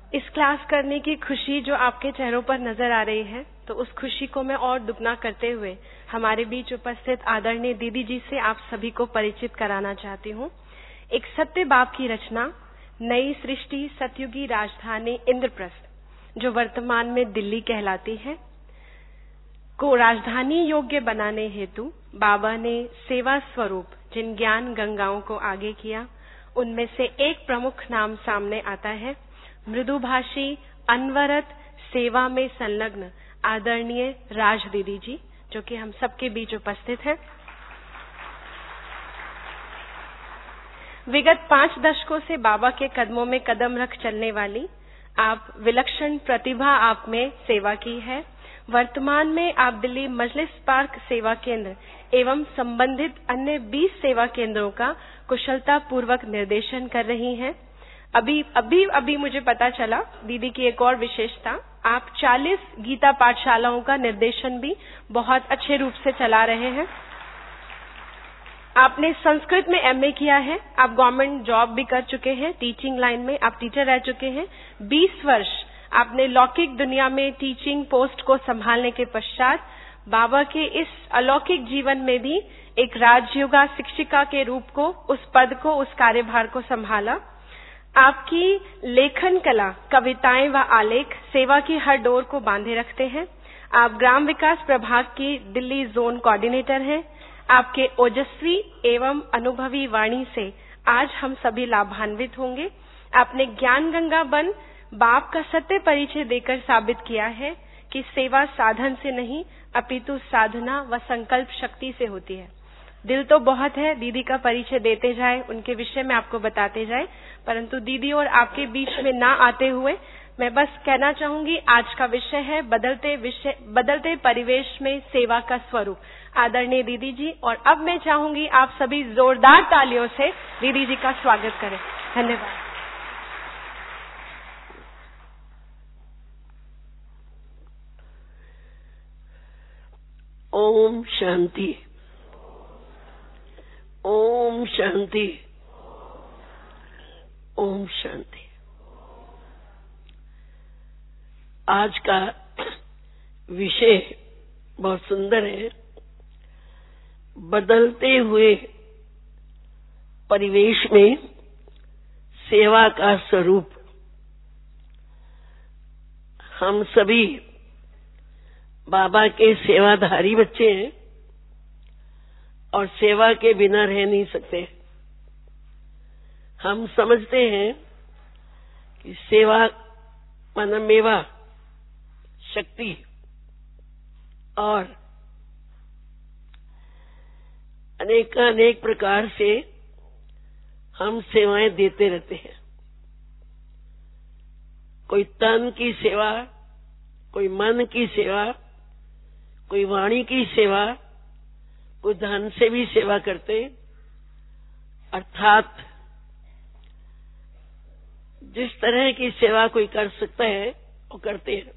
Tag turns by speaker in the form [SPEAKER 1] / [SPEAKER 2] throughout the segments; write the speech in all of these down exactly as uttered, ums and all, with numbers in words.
[SPEAKER 1] इस क्लास करने की खुशी जो आपके चेहरों पर नजर आ रही है, तो उस खुशी को मैं और दुगना करते हुए हमारे बीच उपस्थित आदरणीय दीदी जी से आप सभी को परिचित कराना चाहती हूँ। एक सत्य बाप की रचना, नई सृष्टि सतयुगी राजधानी इंद्रप्रस्थ, जो वर्तमान में दिल्ली कहलाती है, को राजधानी योग्य बनाने हेतु बाबा ने सेवा स्वरूप जिन ज्ञान गंगाओं को आगे किया, उनमें से एक प्रमुख नाम सामने आता है मृदुभाषी, अनवरत सेवा में संलग्न आदरणीय राज दीदी जी, जो कि हम सबके बीच उपस्थित हैं। विगत पांच दशकों से बाबा के कदमों में कदम रख चलने वाली आप विलक्षण प्रतिभा आप में सेवा की है। वर्तमान में आप दिल्ली मजलिस पार्क सेवा केंद्र एवं संबंधित अन्य बीस सेवा केंद्रों का कुशलता पूर्वक निर्देशन कर रही हैं। अभी अभी अभी मुझे पता चला दीदी की एक और विशेषता, आप चालीस गीता पाठशालाओं का निर्देशन भी बहुत अच्छे रूप से चला रहे हैं। आपने संस्कृत में एमए किया है, आप गवर्नमेंट जॉब भी कर चुके हैं, टीचिंग लाइन में आप टीचर रह चुके हैं। बीस वर्ष आपने लौकिक दुनिया में टीचिंग पोस्ट को संभालने के पश्चात बाबा के इस अलौकिक जीवन में भी एक राजयोगा शिक्षिका के रूप को, उस पद को, उस कार्यभार को संभाला। आपकी लेखन कला, कविताएं व आलेख सेवा की हर डोर को बांधे रखते हैं। आप ग्राम विकास प्रभाग की दिल्ली जोन कोऑर्डिनेटर हैं। आपके ओजस्वी एवं अनुभवी वाणी से आज हम सभी लाभान्वित होंगे। आपने ज्ञान गंगा बन बाप का सत्य परिचय देकर साबित किया है कि सेवा साधन से नहीं अपितु साधना व संकल्प शक्ति से होती है। दिल तो बहुत है, दीदी का परिचय देते जाए, उनके विषय में आपको बताते जाए, परंतु दीदी और आपके बीच में ना आते हुए मैं बस कहना चाहूंगी, आज का विषय है बदलते विषय बदलते परिवेश में सेवा का स्वरूप। आदरणीय दीदी जी, और अब मैं चाहूंगी आप सभी जोरदार तालियों से दीदी जी का स्वागत करें। धन्यवाद।
[SPEAKER 2] ओम शांति, ओम शांति, ओम शांति। आज का विषय बहुत सुंदर है, बदलते हुए परिवेश में सेवा का स्वरूप। हम सभी बाबा के सेवाधारी बच्चे हैं और सेवा के बिना रह नहीं सकते। हम समझते हैं कि सेवा मनमेवा शक्ति, और अनेक अनेक प्रकार से हम सेवाएं देते रहते हैं। कोई तन की सेवा, कोई मन की सेवा, कोई वाणी की सेवा, कोई धन से भी सेवा करते। अर्थात जिस तरह की सेवा कोई कर सकता है वो करते हैं।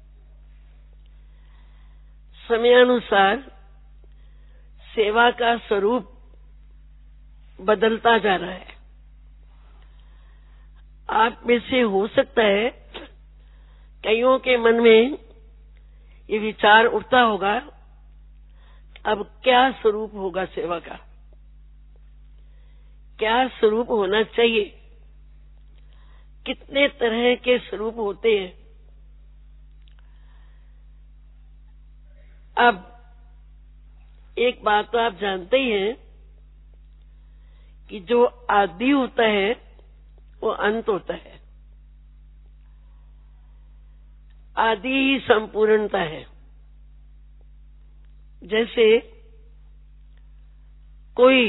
[SPEAKER 2] समयानुसार सेवा का स्वरूप बदलता जा रहा है। आप में से हो सकता है कईयों के मन में ये विचार उठता होगा, अब क्या स्वरूप होगा सेवा का, क्या स्वरूप होना चाहिए, कितने तरह के स्वरूप होते हैं। अब एक बात तो आप जानते ही हैं कि जो आदि होता है वो अंत होता है। आदि ही संपूर्णता है। जैसे कोई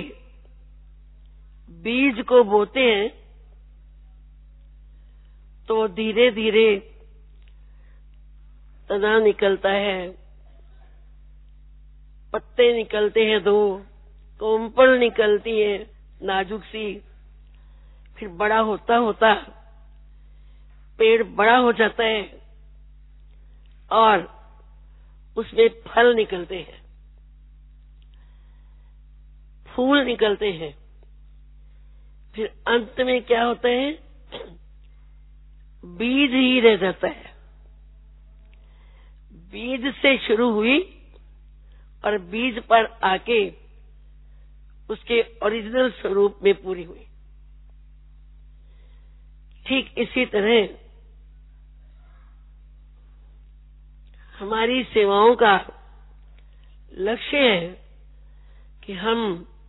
[SPEAKER 2] बीज को बोते हैं तो धीरे धीरे तना निकलता है, पत्ते निकलते हैं, दो कोंपल निकलती है नाजुक सी, फिर बड़ा होता होता पेड़ बड़ा हो जाता है और उसमें फल निकलते हैं, फूल निकलते हैं। फिर अंत में क्या होता है, बीज ही रह जाता है। बीज से शुरू हुई और बीज पर आके उसके ओरिजिनल स्वरूप में पूरी हुई। ठीक इसी तरह हमारी सेवाओं का लक्ष्य है कि हम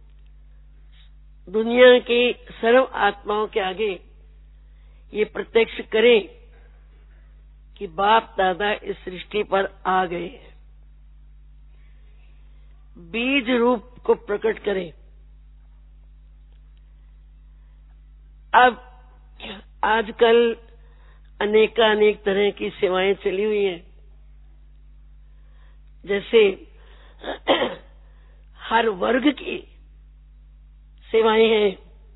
[SPEAKER 2] दुनिया के सर्व आत्माओं के आगे ये प्रत्यक्ष करें कि बाप दादा इस सृष्टि पर आ गए हैं, बीज रूप को प्रकट करें। अब आजकल अनेकानेक तरह की सेवाएं चली हुई हैं, जैसे हर वर्ग की सेवाएं हैं,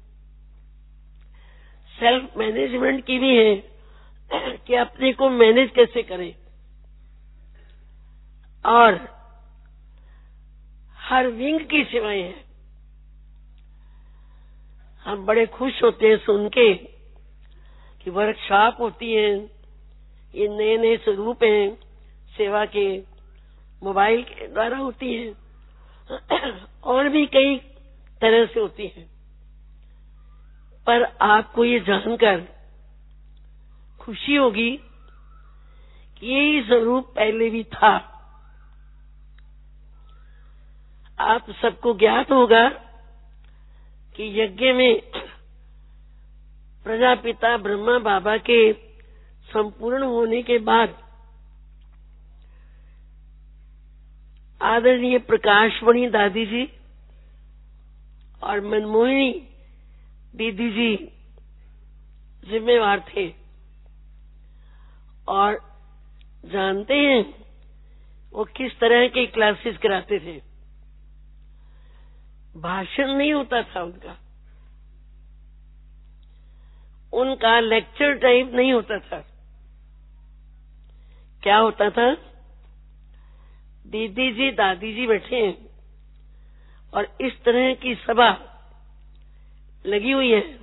[SPEAKER 2] सेल्फ मैनेजमेंट की भी है कि अपने को मैनेज कैसे करें, और हर विंग की सेवाएं हैं। हम बड़े खुश होते हैं सुन के कि वर्कशॉप होती है, ये नए नए स्वरूप हैं सेवा के, मोबाइल के द्वारा होती है और भी कई तरह से होती है। पर आपको ये जानकर खुशी होगी कि यही स्वरूप पहले भी था। आप सबको ज्ञात होगा कि यज्ञ में प्रजापिता ब्रह्मा बाबा के संपूर्ण होने के बाद आदरणीय प्रकाशमणि दादी जी और मनमोहिनी दीदी जी जिम्मेवार थे, और जानते हैं वो किस तरह के क्लासेस कराते थे। भाषण नहीं होता था उनका, उनका लेक्चर टाइप नहीं होता था। क्या होता था, दीदी जी दादी जी बैठे हैं और इस तरह की सभा लगी हुई है।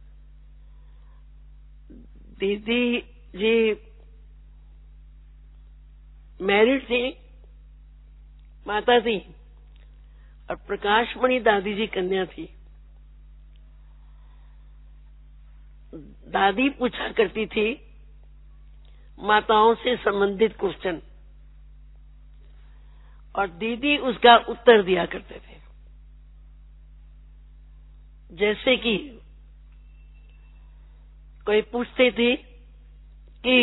[SPEAKER 2] दीदी जी मैरिड थी, माता थी, और प्रकाशमणि दादी जी कन्या थी। दादी पूछा करती थी माताओं से संबंधित क्वेश्चन, और दीदी उसका उत्तर दिया करते थे। जैसे कि कोई पूछते थे कि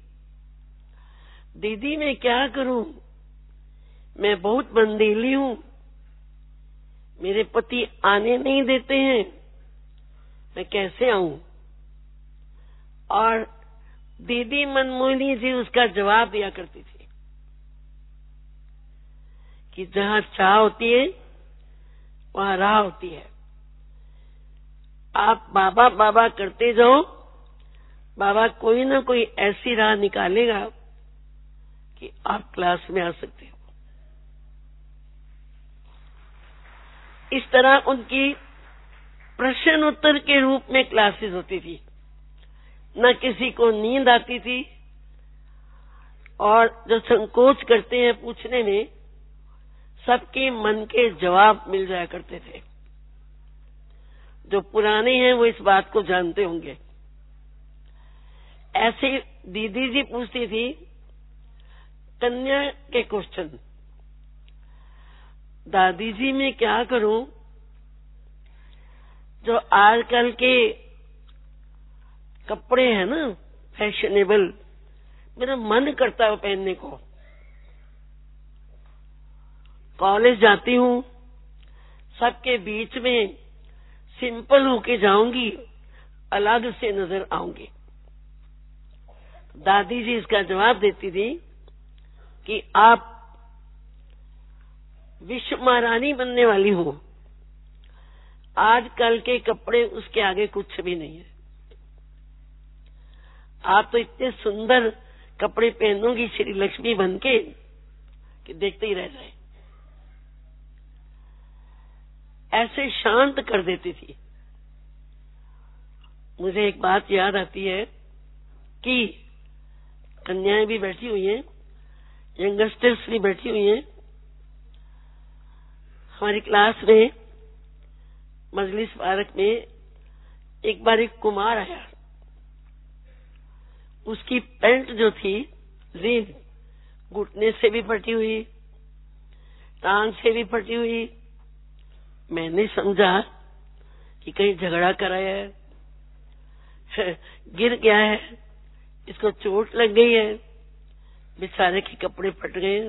[SPEAKER 2] दीदी मैं क्या करूं, मैं बहुत बंदीली हूं, मेरे पति आने नहीं देते हैं, मैं कैसे आऊं। और दीदी मनमोहिनी जी उसका जवाब दिया करती थी कि जहां चाह होती है वहां राह होती है। आप बाबा बाबा करते जाओ, बाबा कोई ना कोई ऐसी राह निकालेगा कि आप क्लास में आ सकते हो। इस तरह उनकी प्रश्न उत्तर के रूप में क्लासेस होती थी। न किसी को नींद आती थी, और जो संकोच करते हैं पूछने में, सबके मन के जवाब मिल जाया करते थे। जो पुराने हैं वो इस बात को जानते होंगे। ऐसे दीदी जी पूछती थी कन्या के क्वेश्चन, दादी जी मैं क्या करूं, जो आजकल के कपड़े हैं ना फैशनेबल, मेरा मन करता है पहनने को। कॉलेज जाती हूं, सबके बीच में सिंपल होके जाऊंगी, अलग से नजर आऊंगी। दादी जी इसका जवाब देती थी कि आप विश्व महारानी बनने वाली हो, आजकल के कपड़े उसके आगे कुछ भी नहीं है। आप तो इतने सुंदर कपड़े पहनोगी श्री लक्ष्मी बनके कि देखते ही रह जाए। ऐसे शांत कर देती थी। मुझे एक बात याद आती है की कन्याएं भी बैठी हुई हैं, यंगस्टर्स भी बैठी हुई हैं। हमारी क्लास में मजलिस पार्क में एक बार एक कुमार आया। उसकी पैंट जो थी जीन घुटने से भी फटी हुई, टांग से भी फटी हुई। मैंने समझा कि कहीं झगड़ा कराया है, गिर गया है, इसको चोट लग गई है, बेचारे के कपड़े फट गए।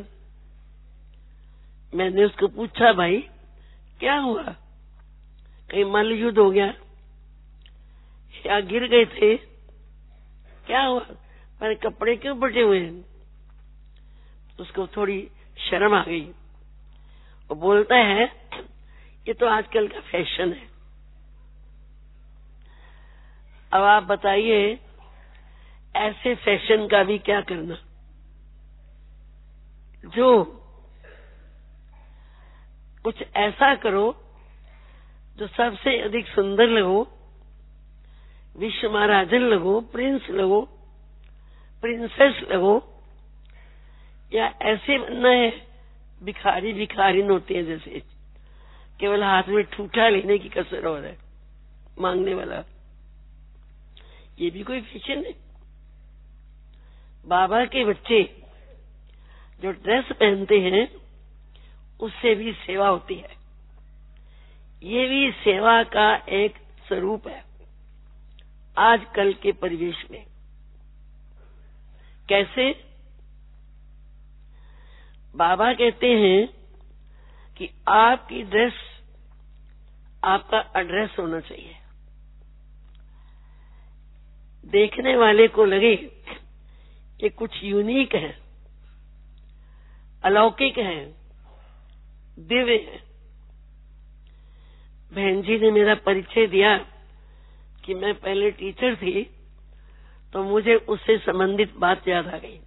[SPEAKER 2] मैंने उसको पूछा, भाई क्या हुआ, कहीं मल्ल युद्ध हो गया या गिर गए थे, क्या हुआ, मेरे कपड़े क्यों फटे हुए हैं? उसको थोड़ी शर्म आ गई। वो बोलता है, ये तो आजकल का फैशन है। अब आप बताइए, ऐसे फैशन का भी क्या करना? जो कुछ ऐसा करो जो सबसे अधिक सुंदर लगो, विश्व महाराजन लगो, प्रिंस लगो, प्रिंसेस लगो, या ऐसे बनना है भिखारी भिखारी होते हैं जैसे केवल हाथ में ठूठा लेने की कसर हो रहा है मांगने वाला। ये भी कोई फैशन है? बाबा के बच्चे जो ड्रेस पहनते हैं उससे भी सेवा होती है। ये भी सेवा का एक स्वरूप है आजकल के परिवेश में। कैसे? बाबा कहते हैं कि आपकी ड्रेस आपका एड्रेस होना चाहिए। देखने वाले को लगे ये कुछ यूनिक है, अलौकिक है, दिव्य है। बहन जी ने मेरा परिचय दिया कि मैं पहले टीचर थी, तो मुझे उससे संबंधित बात याद आ गई।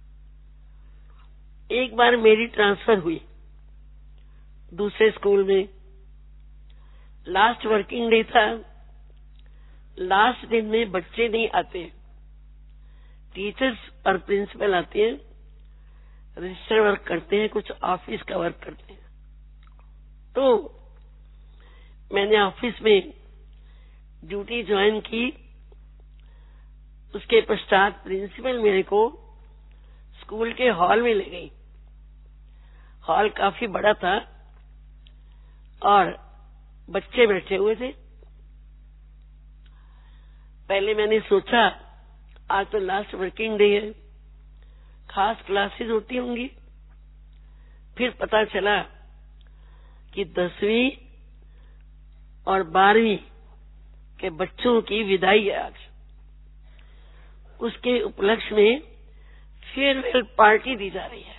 [SPEAKER 2] एक बार मेरी ट्रांसफर हुई दूसरे स्कूल में। लास्ट वर्किंग डे था। लास्ट दिन में बच्चे नहीं आते, टीचर्स और प्रिंसिपल आते हैं, रजिस्टर वर्क करते हैं, कुछ ऑफिस का वर्क करते हैं। तो मैंने ऑफिस में ड्यूटी ज्वाइन की। उसके पश्चात प्रिंसिपल मेरे को स्कूल के हॉल में ले गई। हॉल काफी बड़ा था और बच्चे बैठे हुए थे। पहले मैंने सोचा आज तो लास्ट वर्किंग डे है, खास क्लासेस होती होंगी। फिर पता चला कि दसवीं और बारहवीं के बच्चों की विदाई है आज। उसके उपलक्ष्य में फेयरवेल पार्टी दी जा रही है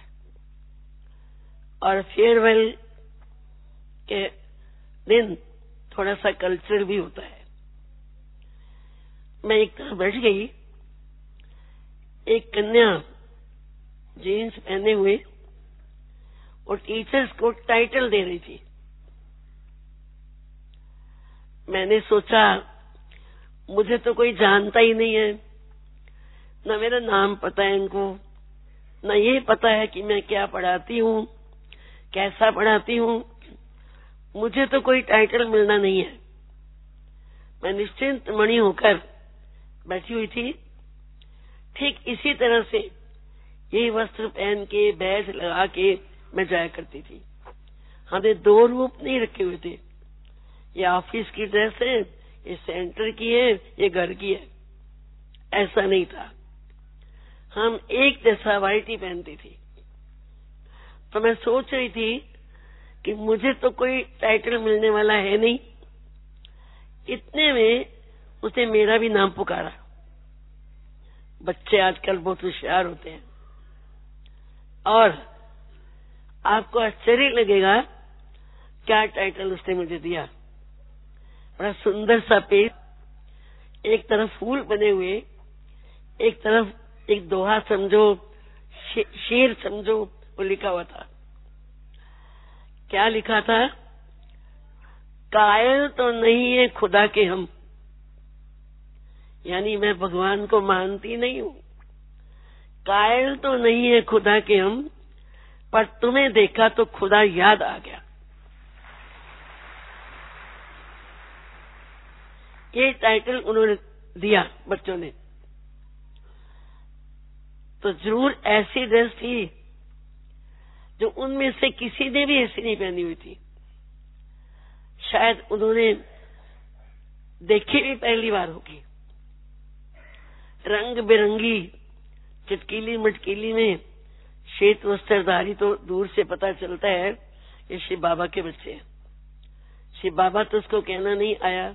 [SPEAKER 2] और फेयरवेल के दिन थोड़ा सा कल्चर भी होता है। मैं एक तरफ बैठ गई, एक कन्या जीन्स पहने हुए और टीचर्स को टाइटल दे रही थी। मैंने सोचा मुझे तो कोई जानता ही नहीं है, न मेरा नाम पता है इनको, न ये पता है कि मैं क्या पढ़ाती हूँ, कैसा पढ़ाती हूँ। मुझे तो कोई टाइटल मिलना नहीं है। मैं निश्चिंत मणि होकर बैठी हुई थी। ठीक इसी तरह से यही वस्त्र पहन के बैज लगा के मैं जाया करती थी। हमने दो रूप नहीं रखे हुए थे, ये ऑफिस की ड्रेस है, ये सेंटर की है, ये घर की है, ऐसा नहीं था। हम एक जैसा व्हाइट ही पहनती थी। तो मैं सोच रही थी कि मुझे तो कोई टाइटल मिलने वाला है नहीं। इतने में उसने मेरा भी नाम पुकारा। बच्चे आजकल बहुत होशियार होते हैं और आपको आश्चर्य लगेगा क्या टाइटल उसने मुझे दिया। बड़ा सुंदर सा पेज, एक तरफ फूल बने हुए, एक तरफ एक दोहा समझो, शे, शेर समझो, वो लिखा हुआ था। क्या लिखा था? कायल तो नहीं है खुदा के हम, यानी मैं भगवान को मानती नहीं हूं, कायल तो नहीं है खुदा के हम, पर तुम्हें देखा तो खुदा याद आ गया। ये टाइटल उन्होंने दिया बच्चों ने। तो जरूर ऐसी ड्रेस थी जो उनमें से किसी ने भी ऐसी नहीं पहनी हुई थी। शायद उन्होंने देखी भी पहली बार होगी। रंग बिरंगी चटकीली मटकीली में श्वेत वस्त्रधारी, तो दूर से पता चलता है ये शिव बाबा के बच्चे हैं। शिव बाबा तो उसको कहना नहीं आया।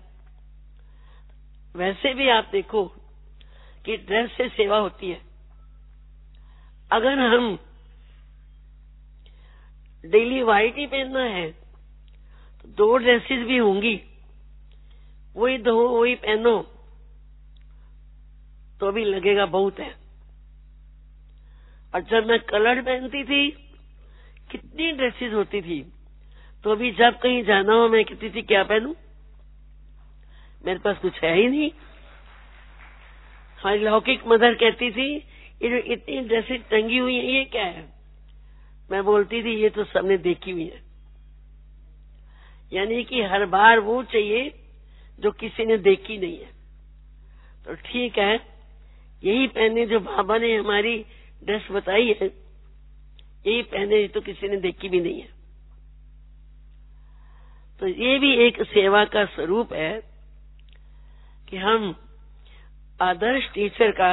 [SPEAKER 2] वैसे भी आप देखो कि ड्रेस से सेवा होती है। अगर हम डेली व्हाइट ही पहनना है तो दो ड्रेसेस भी होंगी, वही दो वही पहनो तो भी लगेगा बहुत है। और जब मैं कलर पहनती थी कितनी ड्रेसेस होती थी, तो भी जब कहीं जाना हो मैं कहती थी क्या पहनूं, मेरे पास कुछ है ही नहीं। हमारी लौकिक मदर कहती थी ये जो इतनी ड्रेसेस टंगी हुई है ये क्या है। मैं बोलती थी ये तो सबने देखी हुई है। यानी कि हर बार वो चाहिए जो किसी ने देखी नहीं है। तो ठीक है, यही पहने जो बाबा ने हमारी ड्रेस बताई है, यही पहने तो किसी ने देखी भी नहीं है। तो ये भी एक सेवा का स्वरूप है कि हम आदर्श टीचर का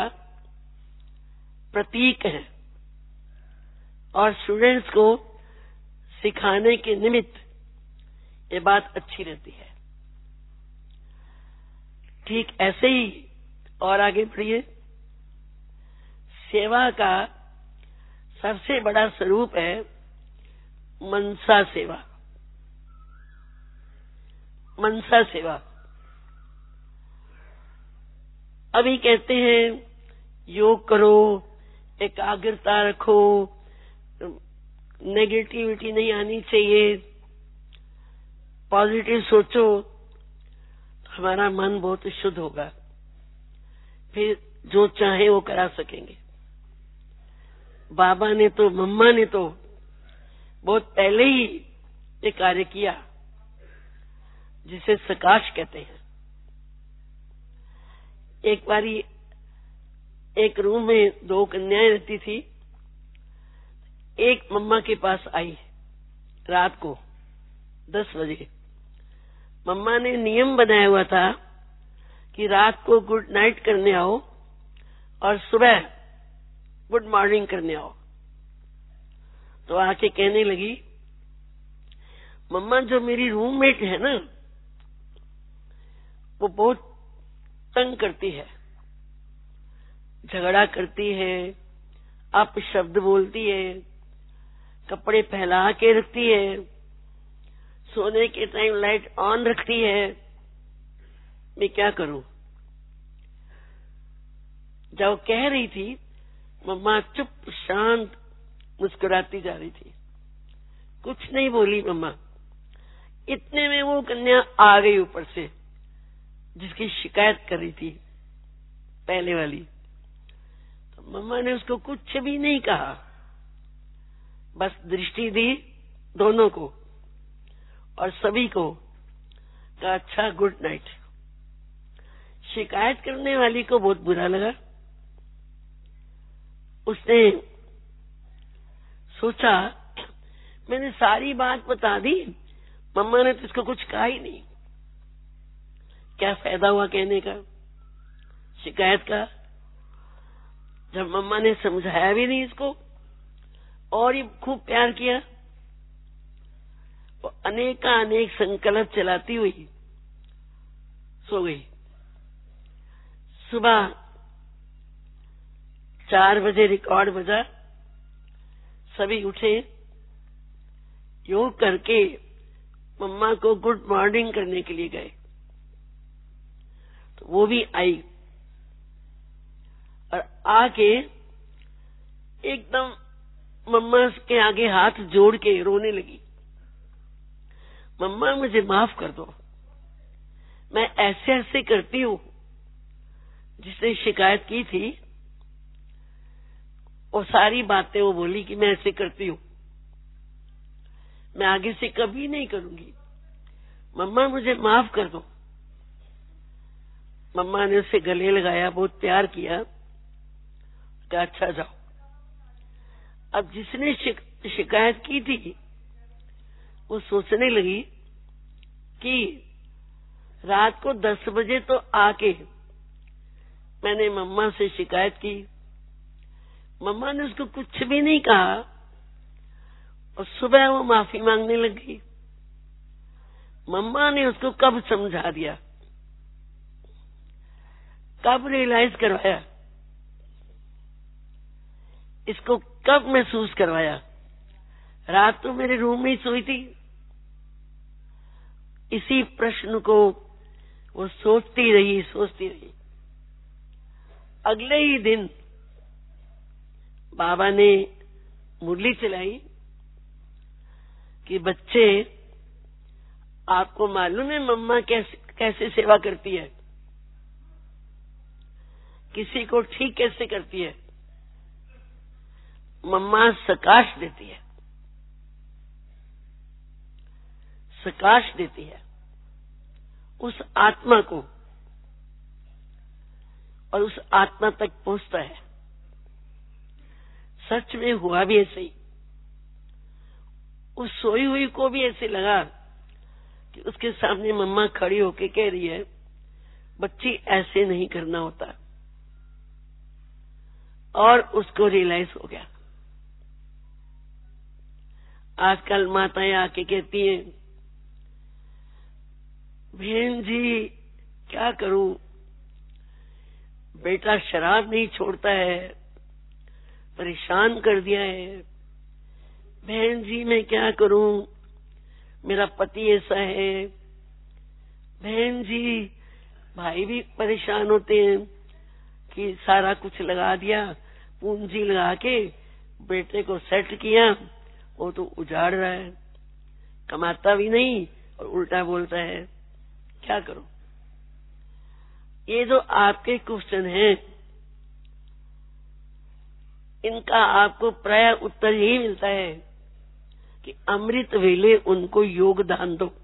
[SPEAKER 2] प्रतीक है और स्टूडेंट्स को सिखाने के निमित्त ये बात अच्छी रहती है। ठीक ऐसे ही और आगे बढ़िए। सेवा का सबसे बड़ा स्वरूप है मनसा सेवा। मनसा सेवा अभी कहते हैं योग करो, एकाग्रता रखो, नेगेटिविटी नहीं आनी चाहिए, पॉजिटिव सोचो, हमारा मन बहुत शुद्ध होगा, फिर जो चाहे वो करा सकेंगे। बाबा ने तो, मम्मा ने तो बहुत पहले ही ये कार्य किया जिसे सकाश कहते हैं। एक बारी एक रूम में दो कन्याएं रहती थी। एक मम्मा के पास आई रात को दस बजे। मम्मा ने नियम बनाया हुआ था कि रात को गुड नाइट करने आओ और सुबह गुड मॉर्निंग करने आओ। तो आके कहने लगी, मम्मा जो मेरी रूममेट है ना वो बहुत तंग करती है, झगड़ा करती है, आप शब्द बोलती है, कपड़े फैला के रखती है, सोने के टाइम लाइट ऑन रखती है, मैं क्या करूं। जब वो कह रही थी मम्मा चुप शांत मुस्कुराती जा रही थी, कुछ नहीं बोली मम्मा। इतने में वो कन्या आ गई ऊपर से जिसकी शिकायत कर रही थी पहले वाली। तो मम्मा ने उसको कुछ भी नहीं कहा, बस दृष्टि दी दोनों को और सभी को, कहा अच्छा गुड नाइट। शिकायत करने वाली को बहुत बुरा लगा। उसने सोचा मैंने सारी बात बता दी, मम्मा ने तो इसको कुछ कहा ही नहीं, क्या फायदा हुआ कहने का, शिकायत का, जब मम्मा ने समझाया भी नहीं इसको और ये खूब प्यार किया। वो अनेका अनेक संकल्प चलाती हुई सो गई। सुबह चार बजे रिकॉर्ड बजा, सभी उठे, योग करके मम्मा को गुड मॉर्निंग करने के लिए गए। तो वो भी आई और आके एकदम मम्मा के आगे हाथ जोड़ के रोने लगी, मम्मा मुझे माफ कर दो, मैं ऐसे ऐसे करती हूँ, जिसने शिकायत की थी वो सारी बातें वो बोली कि मैं ऐसे करती हूँ, मैं आगे से कभी नहीं करूंगी, मम्मा मुझे माफ कर दो। मम्मा ने उसे गले लगाया, बहुत प्यार किया, कहा अच्छा जाओ। अब जिसने शिक, शिकायत की थी वो सोचने लगी कि रात को दस बजे तो आके मैंने मम्मा से शिकायत की, मम्मा ने उसको कुछ भी नहीं कहा और सुबह वो माफी मांगने लगी। मम्मा ने उसको कब समझा दिया, कब रियलाइज करवाया, इसको कब महसूस करवाया? रात तो मेरे रूम में ही सोई थी। इसी प्रश्न को वो सोचती रही सोचती रही। अगले ही दिन बाबा ने मुरली चलाई कि बच्चे, आपको मालूम है मम्मा कैसे कैसे सेवा करती है, किसी को ठीक कैसे करती है? मम्मा सकाश देती है, सकाश देती है उस आत्मा को और उस आत्मा तक पहुंचता है। सच में हुआ भी ऐसे ही। उस सोई हुई को भी ऐसे लगा कि उसके सामने मम्मा खड़ी होके कह रही है, बच्ची ऐसे नहीं करना होता, और उसको रियलाइज हो गया। आजकल माताएं आके कहती हैं, बहन जी क्या करूं, बेटा शराब नहीं छोड़ता है, परेशान कर दिया है, बहन जी मैं क्या करूं, मेरा पति ऐसा है, बहन जी भाई भी परेशान होते हैं कि सारा कुछ लगा दिया, पूंजी लगा के बेटे को सेट किया, वो तो उजाड़ रहा है, कमाता भी नहीं और उल्टा बोलता है, क्या करूं? ये जो आपके क्वेश्चन हैं, इनका आपको प्राय उत्तर यही मिलता है कि अमृत वेले उनको योगदान दो।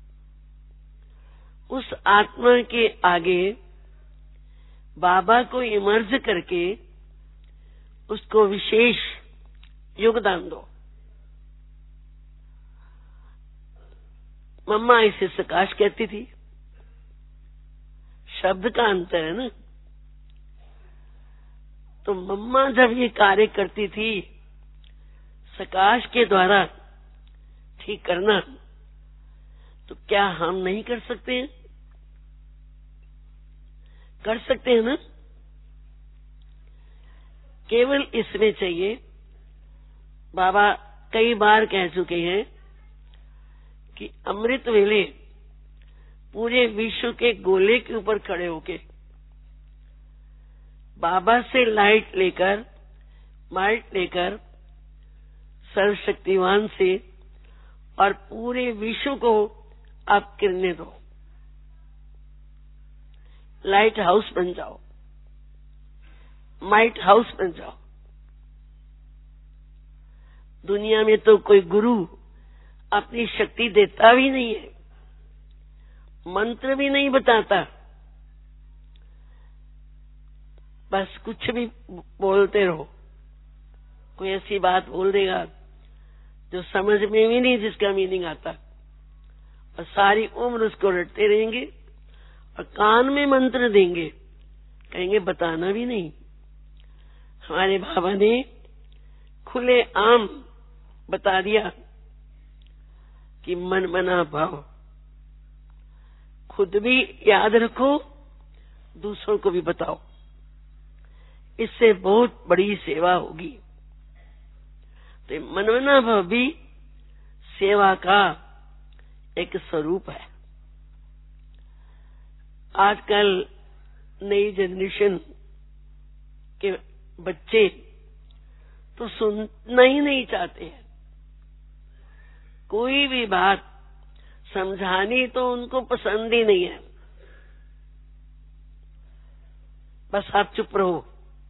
[SPEAKER 2] उस आत्मा के आगे बाबा को इमर्ज करके उसको विशेष योगदान दो। मम्मा इसे सकाश कहती थी, शब्द का अंतर है ना। तो मम्मा जब ये कार्य करती थी सकाश के द्वारा ठीक करना, तो क्या हम नहीं कर सकते हैं? कर सकते हैं ना। केवल इसमें चाहिए, बाबा कई बार कह चुके हैं कि अमृत वेले पूरे विश्व के गोले के ऊपर खड़े होके बाबा से लाइट लेकर, माइट लेकर, सर्वशक्तिवान से और पूरे विश्व को आप किरने दो, लाइट हाउस बन जाओ, माइट हाउस बन जाओ। दुनिया में तो कोई गुरु अपनी शक्ति देता भी नहीं है, मंत्र भी नहीं बताता, बस कुछ भी बोलते रहो। कोई ऐसी बात बोल देगा जो समझ में भी नहीं, जिसका मीनिंग आता, और सारी उम्र उसको रटते रहेंगे और कान में मंत्र देंगे, कहेंगे बताना भी नहीं। हमारे बाबा ने खुले आम बता दिया कि मन मना भाव, खुद भी याद रखो, दूसरों को भी बताओ, इससे बहुत बड़ी सेवा होगी। तो मनमना भाव भी सेवा का एक स्वरूप है। आजकल नई जनरेशन के बच्चे तो सुनना ही नहीं चाहते हैं, कोई भी बात समझानी तो उनको पसंद ही नहीं है। बस आप चुप रहो,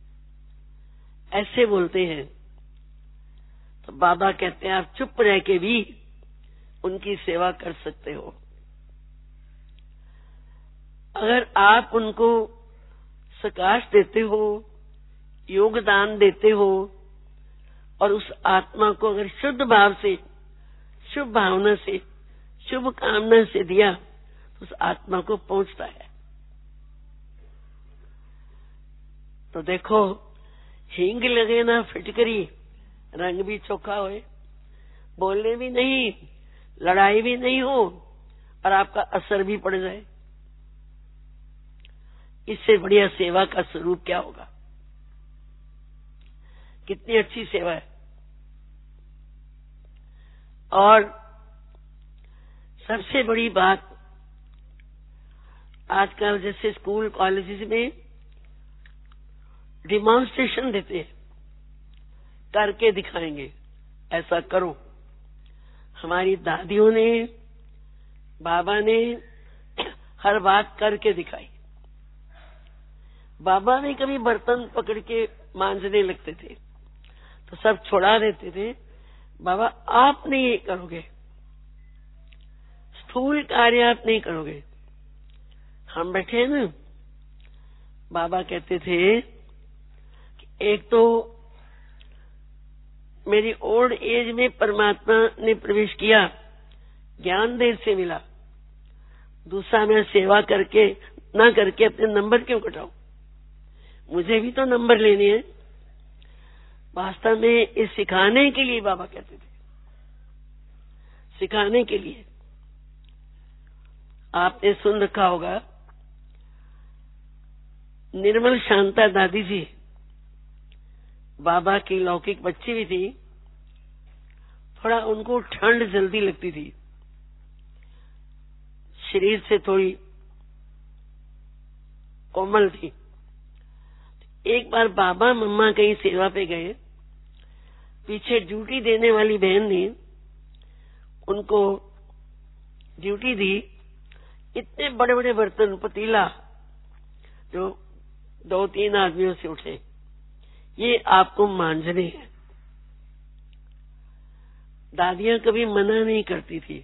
[SPEAKER 2] ऐसे बोलते हैं। तो बाबा कहते हैं आप चुप रह के भी उनकी सेवा कर सकते हो। अगर आप उनको प्रकाश देते हो, योगदान देते हो, और उस आत्मा को अगर शुद्ध भाव से, शुभ भावना से, शुभ कामना से दिया तो उस आत्मा को पहुंचता है। तो देखो, हींग लगे ना फिटकरी, रंग भी चोखा होए, बोलने भी नहीं, लड़ाई भी नहीं हो, और आपका असर भी पड़ जाए। इससे बढ़िया सेवा का स्वरूप क्या होगा? कितनी अच्छी सेवा है। और सबसे बड़ी बात, आजकल जैसे स्कूल कॉलेजेस में डिमॉन्स्ट्रेशन देते हैं, करके दिखाएंगे, ऐसा करो। हमारी दादियों ने, बाबा ने हर बात करके दिखाई। बाबा भी कभी बर्तन पकड़ के मांजने लगते थे तो सब छोड़ा देते थे, बाबा आप नहीं ये करोगे, स्थूल कार्य आप नहीं करोगे। हम बैठे हैं ना, बाबा कहते थे कि एक तो मेरी ओल्ड एज में परमात्मा ने प्रवेश किया, ज्ञान देर से मिला। दूसरा, मैं सेवा करके ना करके अपने नंबर क्यों कटाऊं, मुझे भी तो नंबर लेने हैं। वास्तव में इस सिखाने के लिए बाबा कहते थे, सिखाने के लिए। आपने सुन रखा होगा, निर्मल शांता दादी जी बाबा की लौकिक बच्ची भी थी। थोड़ा उनको ठंड जल्दी लगती थी, शरीर से थोड़ी कोमल थी। एक बार बाबा मम्मा कहीं सेवा पे गए, पीछे ड्यूटी देने वाली बहन ने उनको ड्यूटी दी। इतने बड़े बड़े बर्तन, पतीला, जो दो तीन आदमियों से उठे, ये आपको मांझने हैं। दादियां कभी मना नहीं करती थी।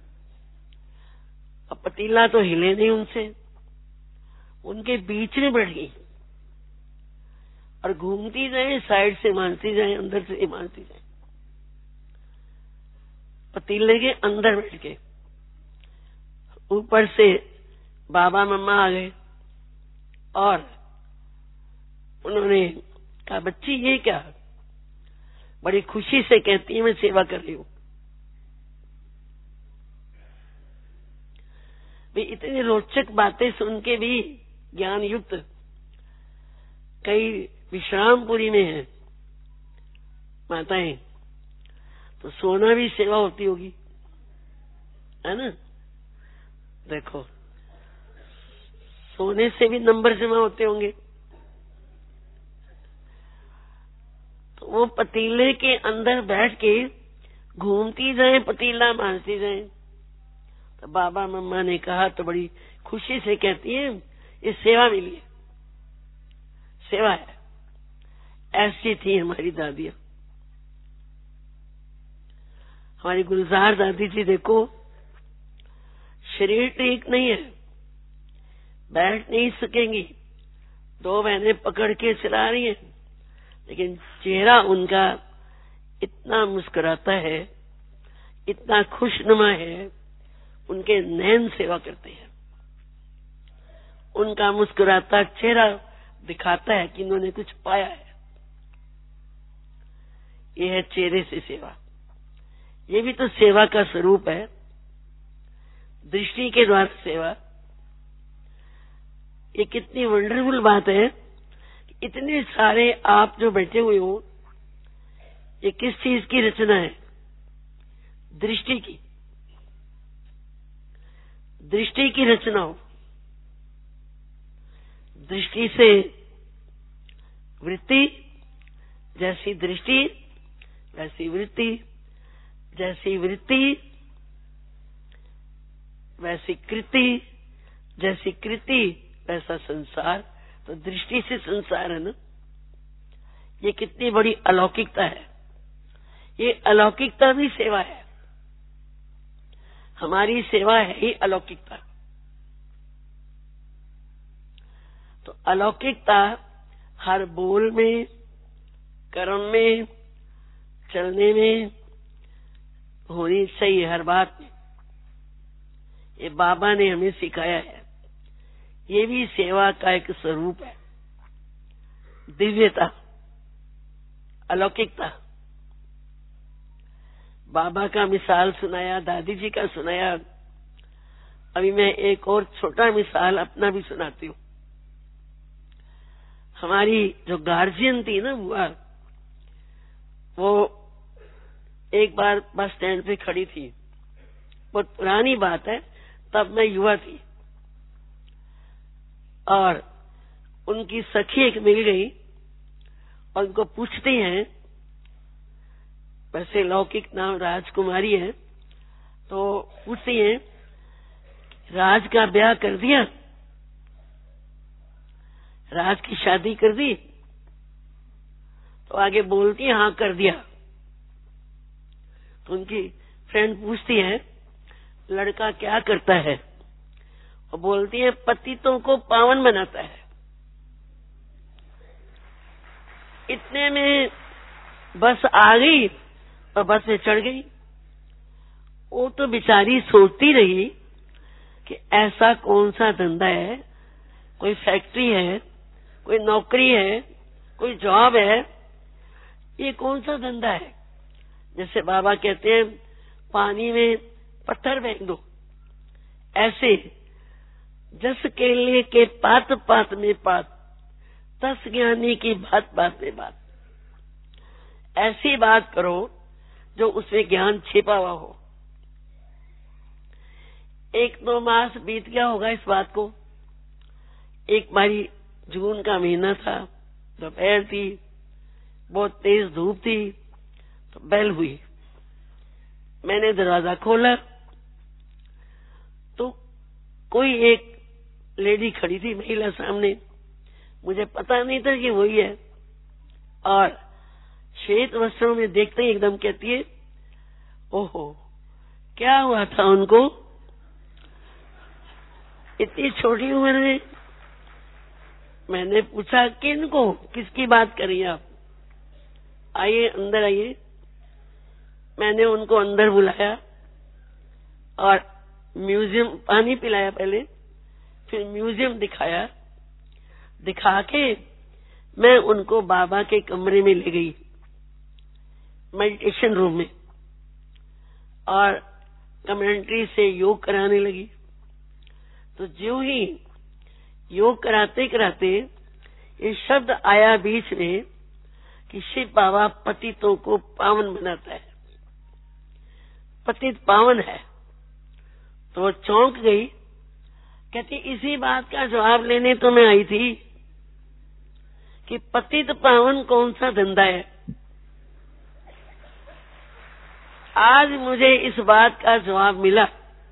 [SPEAKER 2] अब पतीला तो हिले नहीं उनसे, उनके बीच में बैठ गई और घूमती जाए, साइड से मांझती जाए, अंदर से मांझती जाए। पतीले के अंदर बैठ के ऊपर से बाबा मम्मा आ गए और उन्होंने कहा, बच्ची ये क्या? बड़ी खुशी से कहती है, मैं सेवा कर रही हूं। वे इतनी रोचक बातें सुन के भी ज्ञान युक्त, कई विश्रामपुरी में है माताएं, तो सोना भी सेवा होती होगी, है ना? देखो, सोने से भी नंबर जमा होते होंगे। तो वो पतीले के अंदर बैठ के घूमती जाए, पतीला मांझती जाए। तो बाबा मम्मा ने कहा, तो बड़ी खुशी से कहती है, ये सेवा मिली है, सेवा है। ऐसी थी हमारी दादियां। हमारी गुलजार दादी जी देखो, शरीर ठीक नहीं है, बैठ नहीं सकेंगी, दो बहनें पकड़ के चला रही हैं, लेकिन चेहरा उनका इतना मुस्कुराता है, इतना खुशनुमा है, उनके नैन सेवा करते हैं। उनका मुस्कुराता चेहरा दिखाता है कि इन्होंने कुछ पाया है। यह है चेहरे से सेवा। ये भी तो सेवा का स्वरूप है, दृष्टि के द्वारा सेवा। ये कितनी वंडरफुल बात है, इतने सारे आप जो बैठे हुए हो, ये किस चीज की रचना है? दृष्टि की, दृष्टि की रचना हो। दृष्टि से वृत्ति, जैसी दृष्टि वैसी वृत्ति, जैसी वृत्ति वैसी कृति, जैसी कृति वैसा संसार, तो दृष्टि से संसार है ना। ये कितनी बड़ी अलौकिकता है। ये अलौकिकता भी सेवा है। हमारी सेवा है ही अलौकिकता। तो अलौकिकता हर बोल में, कर्म में, चलने में होनी चाहिए, हर बात में। ये बाबा ने हमें सिखाया है। ये भी सेवा का एक स्वरूप है। दिव्यता, अलौकिकता। बाबा का मिसाल सुनाया, दादी जी का सुनाया। अभी मैं एक और छोटा मिसाल अपना भी सुनाती हूँ। हमारी जो गार्जियन थी ना बुआ, वो एक बार बस स्टैंड पे खड़ी थी। बहुत पुरानी बात है, तब मैं युवा थी। और उनकी सखी एक मिल गई और उनको पूछती हैं, वैसे लौकिक नाम राजकुमारी है, तो पूछती हैं राज का ब्याह कर दिया, राज की शादी कर दी? तो आगे बोलती है हाँ कर दिया। तो उनकी फ्रेंड पूछती है लड़का क्या करता है? और बोलती है पतितों को पावन बनाता है। इतने में बस आ गई और बस में चढ़ गई। वो तो बेचारी सोचती रही कि ऐसा कौन सा धंधा है, कोई फैक्ट्री है, कोई नौकरी है, कोई जॉब है, ये कौन सा धंधा है? जैसे बाबा कहते हैं पानी में पत्थर फेंक दो, ऐसे जस केले के पात पात में पात, तस ज्ञानी की बात बात में बात। ऐसी बात करो जो उसमें ज्ञान छिपा हुआ हो। एक दो मास बीत गया होगा इस बात को। एक बारी जून का महीना था, दोपहर थी, बहुत तेज धूप थी, तो बेल हुई। मैंने दरवाजा खोला तो कोई एक लेडी खड़ी थी, महिला सामने। मुझे पता नहीं था कि वही है। और श्वेत वस्त्रों में देखते ही एकदम कहती है ओहो क्या हुआ था उनको इतनी छोटी उम्र में? मैंने पूछा किनको, किसकी बात करी आप? आइए अंदर आइए। मैंने उनको अंदर बुलाया और म्यूजियम, पानी पिलाया पहले, फिर म्यूजियम दिखाया। दिखा के मैं उनको बाबा के कमरे में ले गई, मेडिटेशन रूम में, और कमेंट्री से योग कराने लगी। तो जो ही योग कराते कराते ये शब्द आया बीच में कि शिव बाबा पतितों को पावन बनाता है, पतित पावन है। तो वो चौंक गई, कहती इसी बात का जवाब लेने तो मैं आई थी कि पतित पावन कौन सा धंधा है। आज मुझे इस बात का जवाब मिला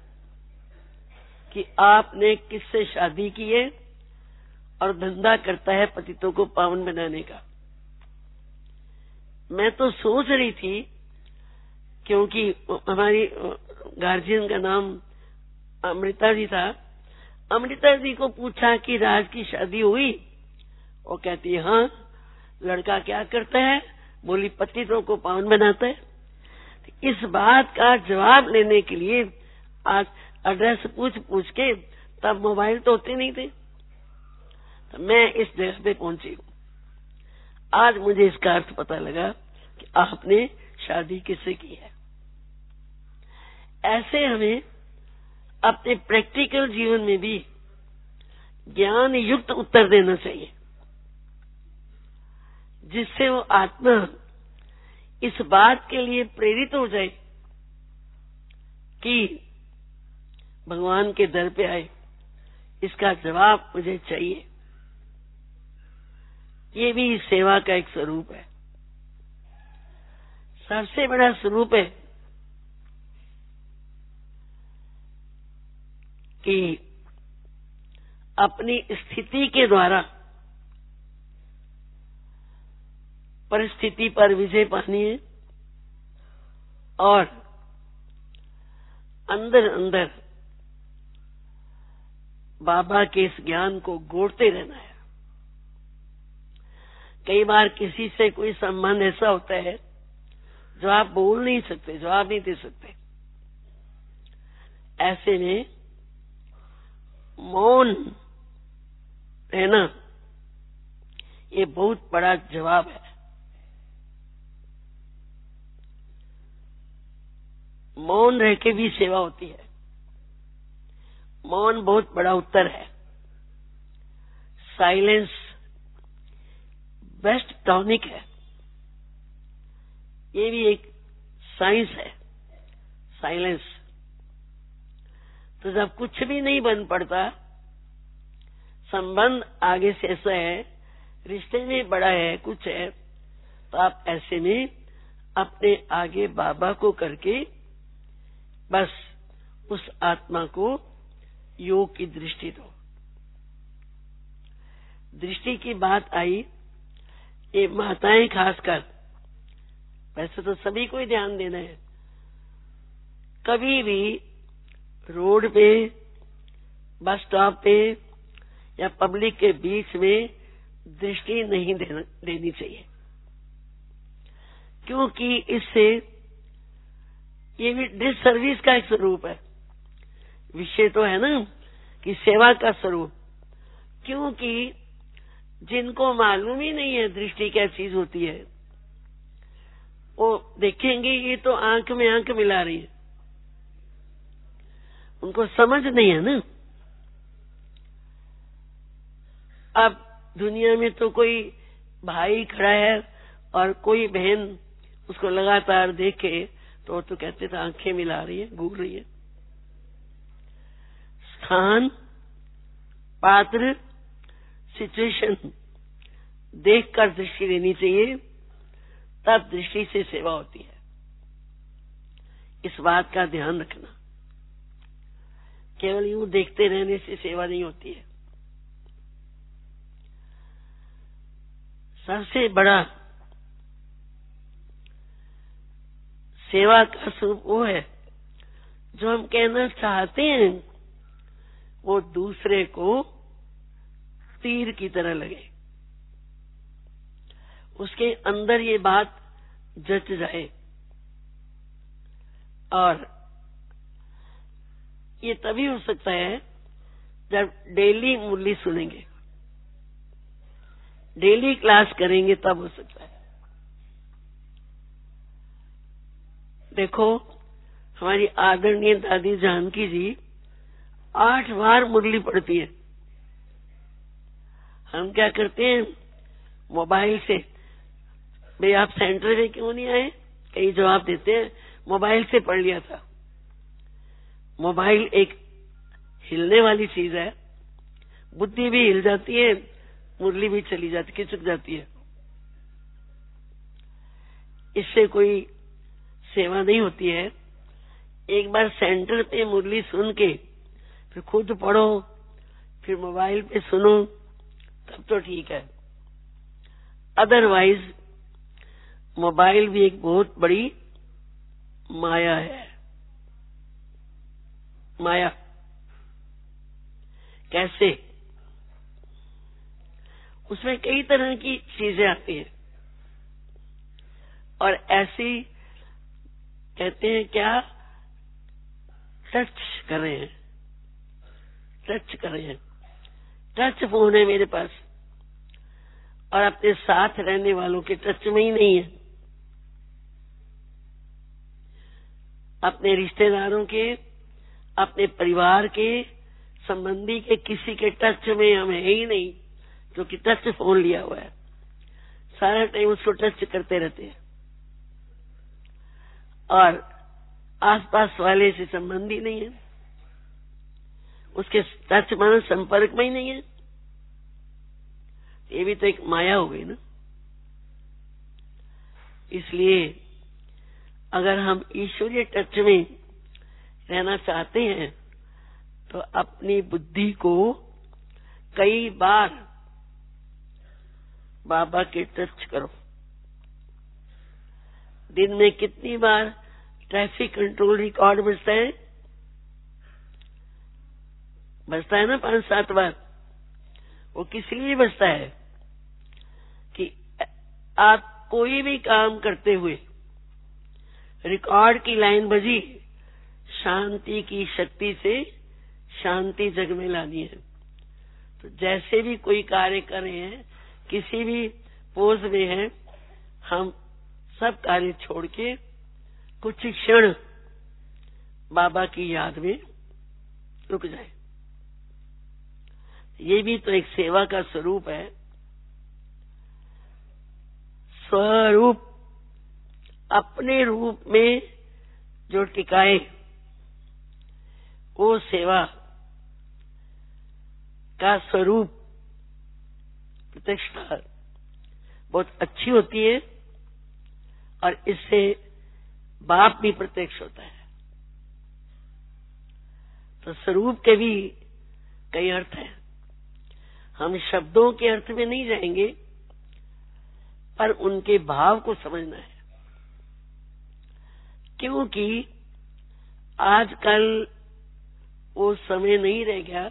[SPEAKER 2] कि आपने किससे शादी की है और धंधा करता है पतितों को पावन बनाने का। मैं तो सोच रही थी, क्योंकि हमारी गार्जियन का नाम अमृता जी था। अमृता जी को पूछा कि राज की शादी हुई? वो कहती है हाँ। लड़का क्या करता है? बोली पतितों को पावन बनाता है। इस बात का जवाब लेने के लिए आज एड्रेस पूछ पूछ के, तब मोबाइल तो होते नहीं थे, तो मैं इस जगह पे पहुंची हूँ। आज मुझे इसका अर्थ पता लगा कि आपने शादी किससे की है। ऐसे हमें अपने प्रैक्टिकल जीवन में भी ज्ञान युक्त उत्तर देना चाहिए, जिससे वो आत्मा इस बात के लिए प्रेरित हो जाए कि भगवान के दर पे आए, इसका जवाब मुझे चाहिए। ये भी सेवा का एक स्वरूप है। सबसे बड़ा स्वरूप है कि अपनी स्थिति के द्वारा परिस्थिति पर विजय पानी है और अंदर अंदर बाबा के इस ज्ञान को गोड़ते रहना है। कई बार किसी से कोई संबंध ऐसा होता है जो आप बोल नहीं सकते, जवाब नहीं दे सकते। ऐसे में मौन रहना ये बहुत बड़ा जवाब है। मौन रह के भी सेवा होती है। मौन बहुत बड़ा उत्तर है। साइलेंस बेस्ट टॉनिक है। ये भी एक साइंस है, साइलेंस। तो जब कुछ भी नहीं बन पड़ता, संबंध आगे से ऐसा है, रिश्ते में बड़ा है, कुछ है, तो आप ऐसे में अपने आगे बाबा को करके बस उस आत्मा को योग की दृष्टि दो। दृष्टि की बात आई, ये माताएं खासकर, वैसे तो सभी को ही ध्यान देना है। कभी भी रोड पे, बस स्टॉप पे या पब्लिक के बीच में दृष्टि नहीं देना देनी चाहिए, क्योंकि इससे ये भी डिसर्विस का एक स्वरूप है। विषय तो है ना कि सेवा का स्वरूप, क्योंकि जिनको मालूम ही नहीं है दृष्टि क्या चीज होती है, वो देखेंगे ये तो आंख में आंख मिला रही है, उनको समझ नहीं है ना। अब दुनिया में तो कोई भाई खड़ा है और कोई बहन उसको लगातार देखे तो तो कहते थे आंखें मिला रही है, घूर रही है। स्थान, पात्र, सिचुएशन देखकर दृष्टि देनी चाहिए, तब दृष्टि से सेवा होती है। इस बात का ध्यान रखना। केवल यूं देखते रहने से सेवा नहीं होती है। सबसे बड़ा सेवा का स्वरूप वो है जो हम कहना चाहते हैं वो दूसरे को तीर की तरह लगे, उसके अंदर ये बात जच जाए। और ये तभी हो सकता है जब डेली मुरली सुनेंगे, डेली क्लास करेंगे, तब हो सकता है। देखो, हमारी आदरणीय दादी जानकी जी आठ बार मुरली पढ़ती है। हम क्या करते हैं, मोबाइल से, भाई आप सेंटर में क्यों नहीं आए, कई जवाब देते हैं मोबाइल से पढ़ लिया था। मोबाइल एक हिलने वाली चीज है, बुद्धि भी हिल जाती है, मुरली भी चली जाती, खिसक जाती है। इससे कोई सेवा नहीं होती है। एक बार सेंटर पे मुरली सुन के फिर खुद पढ़ो, फिर मोबाइल पे सुनो, तब तो ठीक है। अदरवाइज मोबाइल भी एक बहुत बड़ी माया है। माया कैसे? उसमें कई तरह की चीजें आती हैं और ऐसी कहते हैं क्या, टच कर रहे हैं, टच कर रहे हैं। टच फोन है मेरे पास और अपने साथ रहने वालों के टच में ही नहीं है। अपने रिश्तेदारों के, अपने परिवार के, संबंधी के, किसी के टच में हम है ही नहीं, क्योंकि टच फोन लिया हुआ है। सारा टाइम उसको टच करते रहते हैं और आसपास वाले से संबंध ही नहीं है, उसके टच मानो संपर्क में ही नहीं है। ये भी तो एक माया हो गई ना। इसलिए अगर हम ईश्वरीय टच में रहना चाहते हैं तो अपनी बुद्धि को कई बार बाबा के टच करो, दिन में कितनी बार ट्रैफिक कंट्रोल रिकॉर्ड बजता है? बजता है ना, पांच सात बार। वो किस लिए बजता है? कि आप कोई भी काम करते हुए रिकॉर्ड की लाइन बजी, शांति की शक्ति से शांति जग में लानी है। तो जैसे भी कोई कार्य कर रहे हैं, किसी भी पोज में हैं, हम सब कार्य छोड़ के कुछ क्षण बाबा की याद में रुक जाए। ये भी तो एक सेवा का स्वरूप है। स्वरूप अपने रूप में जो टिकाए, वो सेवा का स्वरूप प्रतिष्ठा बहुत अच्छी होती है, और इससे बाप भी प्रत्यक्ष होता है। तो स्वरूप के भी कई अर्थ हैं। हम शब्दों के अर्थ में नहीं जाएंगे, पर उनके भाव को समझना है। क्योंकि आजकल वो समय नहीं रह गया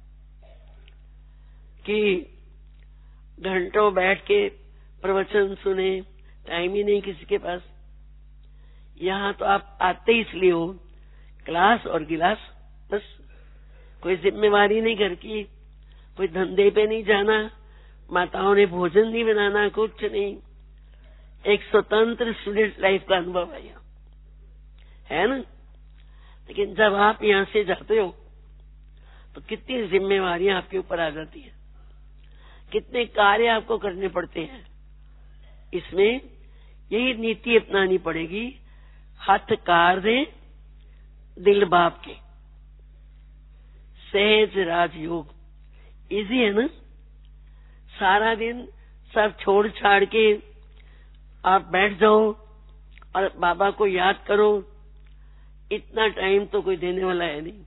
[SPEAKER 2] कि घंटों बैठ के प्रवचन सुने, टाइम ही नहीं किसी के पास। यहाँ तो आप आते ही इसलिए हो, क्लास और गिलास, बस। कोई जिम्मेवारी नहीं घर की, कोई धंधे पे नहीं जाना, माताओं ने भोजन नहीं बनाना, कुछ नहीं। एक स्वतंत्र स्टूडेंट लाइफ का अनुभव है यहाँ, है ना। लेकिन जब आप यहाँ से जाते हो तो कितनी जिम्मेवारियां आपके ऊपर आ जाती हैं, कितने कार्य आपको करने पड़ते हैं। इसमें यही नीति अपनानी पड़ेगी, हाथ कार दे दिल बाप के, सहज राजयोग। इजी है ना। सारा दिन सब छोड़ छाड़ के आप बैठ जाओ और बाबा को याद करो, इतना टाइम तो कोई देने वाला है नहीं।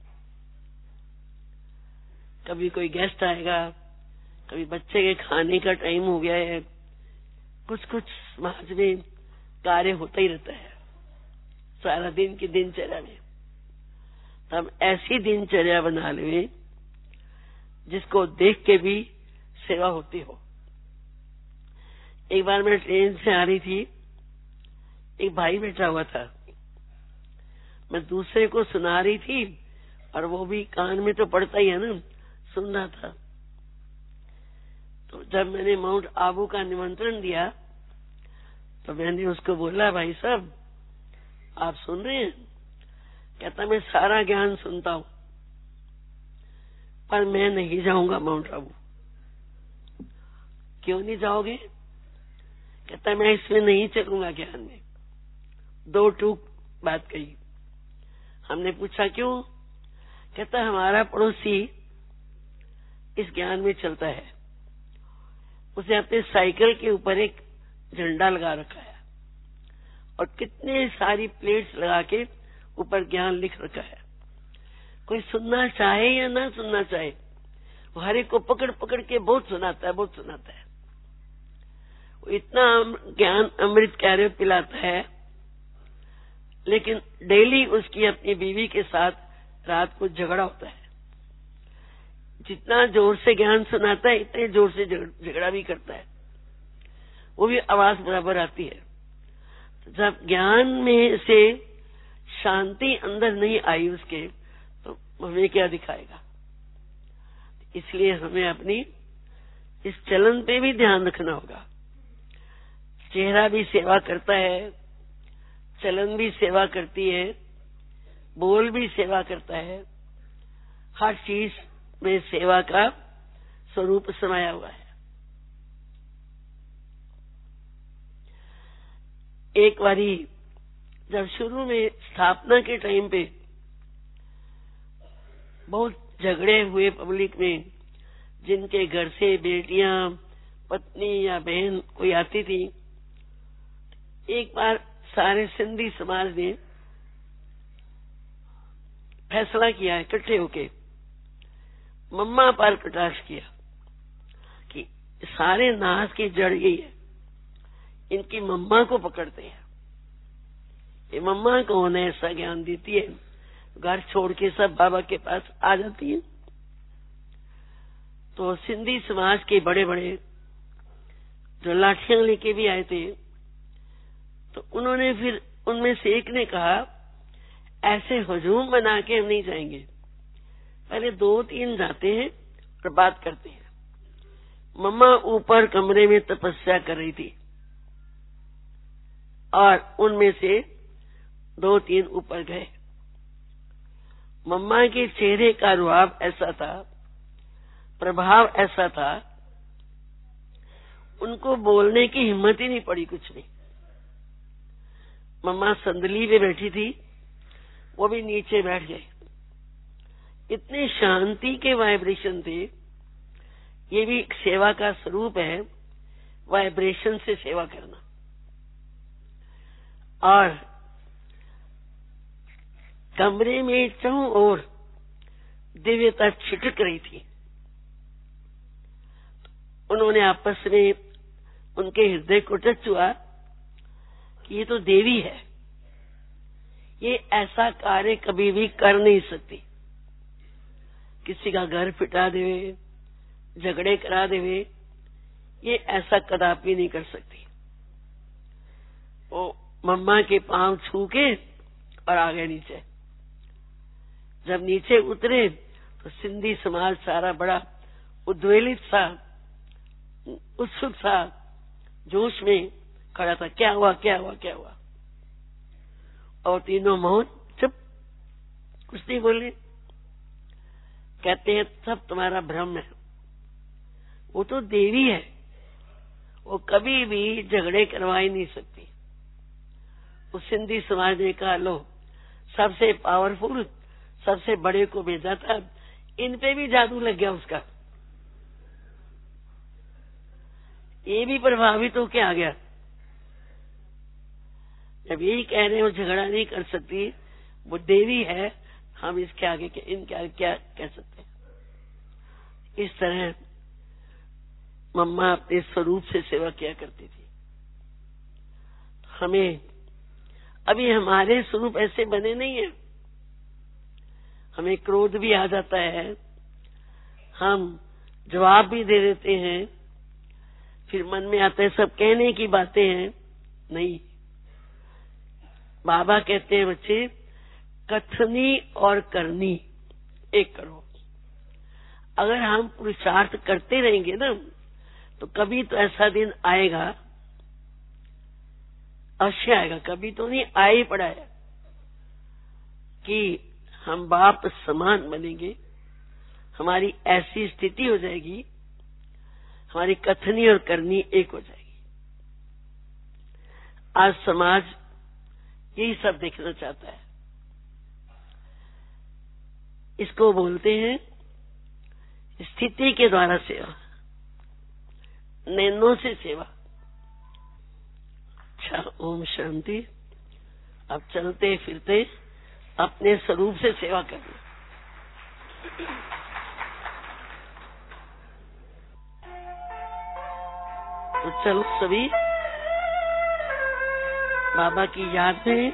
[SPEAKER 2] कभी कोई गेस्ट आएगा, कभी बच्चे के खाने का टाइम हो गया है, कुछ कुछ समाज में कार्य होता ही रहता है सारा दिन की दिनचर्या में। तब ऐसी दिनचर्या बना ले जिसको देख के भी सेवा होती हो। एक बार मैं ट्रेन से आ रही थी, एक भाई बैठा हुआ था, मैं दूसरे को सुना रही थी और वो भी कान में तो पड़ता ही है ना, सुन रहा था। तो जब मैंने माउंट आबू का निमंत्रण दिया तो मैंने उसको बोला, भाई साहब आप सुन रहे हैं? कहता मैं सारा ज्ञान सुनता हूं, पर मैं नहीं जाऊंगा माउंट आबू। क्यों नहीं जाओगे? कहता मैं इसमें नहीं चलूंगा ज्ञान में। दो टूक बात कही। हमने पूछा क्यों? कहता हमारा पड़ोसी इस ज्ञान में चलता है, उसे अपने साइकिल के ऊपर एक झंडा लगा रखा है और कितने सारी प्लेट्स लगा के ऊपर ज्ञान लिख रखा है। कोई सुनना चाहे या ना सुनना चाहे, वो हर एक को पकड़ पकड़ के बहुत सुनाता है, बहुत सुनाता है। वो इतना ज्ञान अमृत कैरे पिलाता है, लेकिन डेली उसकी अपनी बीवी के साथ रात को झगड़ा होता है। जितना जोर से ज्ञान सुनाता है, इतने जोर से झगड़ा भी करता है। वो भी आवाज बराबर आती है। तो जब ज्ञान में से शांति अंदर नहीं आई उसके, तो हमें क्या दिखाएगा? इसलिए हमें अपनी इस चलन पे भी ध्यान रखना होगा। चेहरा भी सेवा करता है, चलन भी सेवा करती है, बोल भी सेवा करता है। हर चीज में सेवा का स्वरूप समाया हुआ है। एक बारी जब शुरू में स्थापना के टाइम पे बहुत झगड़े हुए पब्लिक में, जिनके घर से बेटियां, पत्नी या बहन कोई आती थी, एक बार सारे सिंधी समाज ने फैसला किया इकट्ठे होके, मम्मा पर कटाक्ष किया कि सारे नाश की जड़ यही है, इनकी मम्मा को पकड़ते हैं। ये मम्मा कौन है ऐसा ज्ञान देती है, घर छोड़ के सब बाबा के पास आ जाती है। तो सिंधी समाज के बड़े बड़े जो लाठियां लेके भी आए थे, तो उन्होंने फिर उनमें से एक ने कहा, ऐसे हुजूम बना के हम नहीं जाएंगे, पहले दो तीन जाते हैं और बात करते हैं। मम्मा ऊपर कमरे में तपस्या कर रही थी और उनमें से दो तीन ऊपर गए। मम्मा के चेहरे का रुआब ऐसा था, प्रभाव ऐसा था, उनको बोलने की हिम्मत ही नहीं पड़ी कुछ नहीं। मम्मा संदली में बैठी थी, वो भी नीचे बैठ गए। इतनी शांति के वाइब्रेशन थे। ये भी एक सेवा का स्वरूप है, वाइब्रेशन से सेवा करना। और कमरे में चारों ओर दिव्यता छिटक रही थी। उन्होंने आपस में, उनके हृदय को टच हुआ कि ये तो देवी है, ये ऐसा कार्य कभी भी कर नहीं सकती। किसी का घर पिटा देवे, झगड़े करा देवे, ये ऐसा कदापि नहीं कर सकती। वो मम्मा के पांव छू के और आ गए नीचे। जब नीचे उतरे तो सिंधी समाज सारा बड़ा उद्वेलित सा, उत्सुक सा, जोश में खड़ा था। क्या हुआ क्या हुआ क्या हुआ? और तीनों मौन, चुप, कुछ नहीं बोले। कहते हैं सब तुम्हारा भ्रम है, वो तो देवी है, वो कभी भी झगड़े करवा ही नहीं सकती। उस सिंधी समाज ने कहा, लो सबसे पावरफुल, सबसे बड़े को भेजा था, इन पे भी जादू लग गया उसका, ये भी प्रभावित होके आ गया। जब यही कह रहे हो झगड़ा नहीं कर सकती, वो देवी है, हम इसके आगे इनके आगे क्या कह सकते हैं? इस तरह मम्मा अपने स्वरूप से सेवा किया करती थी। हमें अभी हमारे स्वरूप ऐसे बने नहीं है। हमें क्रोध भी आ जाता है, हम जवाब भी दे देते हैं, फिर मन में आता है सब कहने की बातें हैं। नहीं, बाबा कहते हैं बच्चे, कथनी और करनी एक करो। अगर हम पुरुषार्थ करते रहेंगे ना, तो कभी तो ऐसा दिन आएगा, अवश्य आएगा, कभी तो नहीं आ ही पड़ा है, कि हम बाप समान बनेंगे। हमारी ऐसी स्थिति हो जाएगी, हमारी कथनी और करनी एक हो जाएगी। आज समाज यही सब देखना चाहता है। इसको बोलते हैं स्थिति के द्वारा सेवा, नैनों से सेवा। अच्छा, ओम शांति। अब चलते फिरते अपने स्वरूप से सेवा करना। तो चलो सभी बाबा की याद में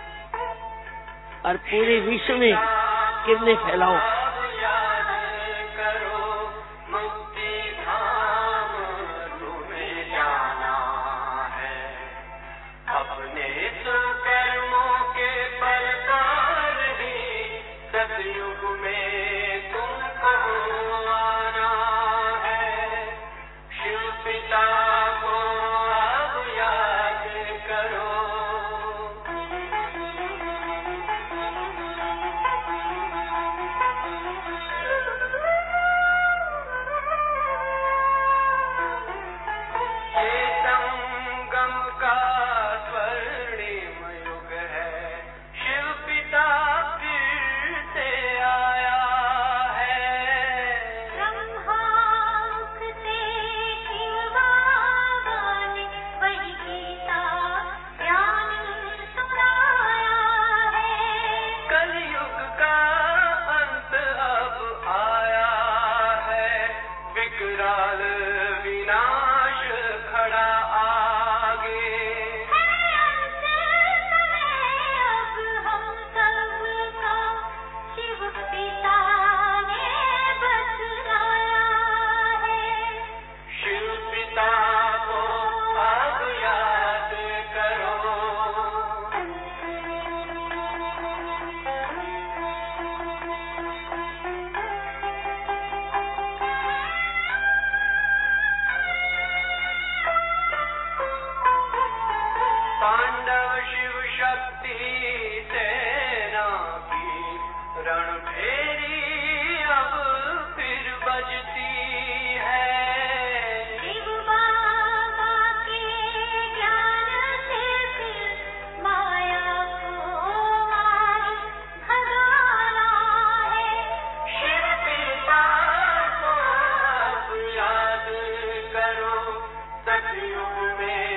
[SPEAKER 2] और पूरे विश्व में किरणें फैलाओ।
[SPEAKER 3] में